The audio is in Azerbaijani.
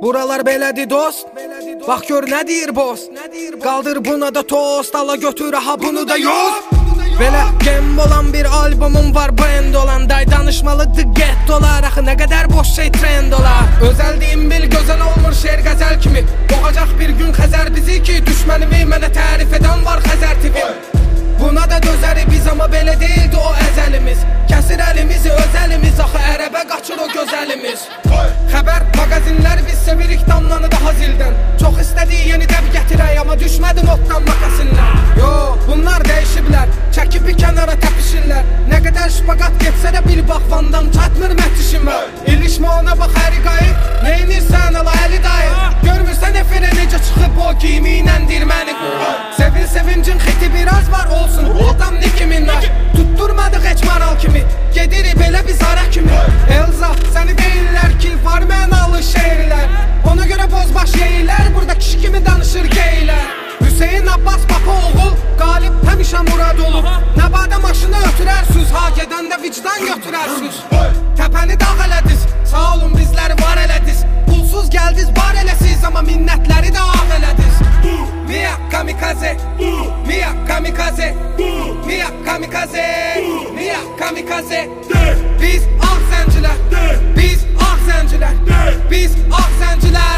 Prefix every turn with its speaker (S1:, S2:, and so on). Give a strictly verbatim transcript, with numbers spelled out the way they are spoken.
S1: Buralar belədir dost. Bax gör nə deyir boss. Qaldır buna da tost, ala götür ha bunu da yoz. Belə gem olan bir albumum var, brand olan. Day danışmalıdır get dolar. Axı nə qədər boş şey trend olar. Özəldiyim bil gözəl olmur şeir qəzəl kimi. Boğacaq bir gün Xəzər bizi ki, düşmənimi mənə tərif edən var Xəzər T V. Buna da dözəri biz, amma belə deyildi o əzəlimiz. Kəsir əlimizi öz əlimiz, axı ərəbə qaçır o gözəlimiz. Xəbər mağazinlər biz sevirik damlanı daha zildən. Çox istədik yeni dəb gətirək, amma düşmədi notdan makasinlər. Yo, bunlar dəyişiblər, çəkib bir kənara təpişirlər. Nə qədər şpaqat getsə də bil bax Vandan çatmır mətişimə. İlişmə ona bax əri qayır, neynirsən ala əli dayı. Görmürsən efirə necə çıxıb o giyimiylə dirməni. Sevin sevincin xiti biraz var olsun, adam ne kiminlər. Tutturmadıq heç maral kimi, gedirik belə biz ara kimi. Elza, səni deyirlər ki, var mənalı şeirlər. Ona görə bozbaş yeyirlər, burada kişi kimi danışır geylər. Hüseyin Abbas Baba oğul, qalib həmişə murad olur. Nəbada maşını ötürərsiniz, ha gedəndə vicdan götürərsiniz. Təpəni dağ elədiz, sağ olun bizləri var elədiz. Pulsuz gəldiz, var eləsiz, amma minnətləri də ağ elədiz. Mia kamikaze, Mia kamikaze, Mia kamikaze, Mia kamikaze. Biz ağ zəncilər, biz ağ zəncilər, biz ağ zəncilər.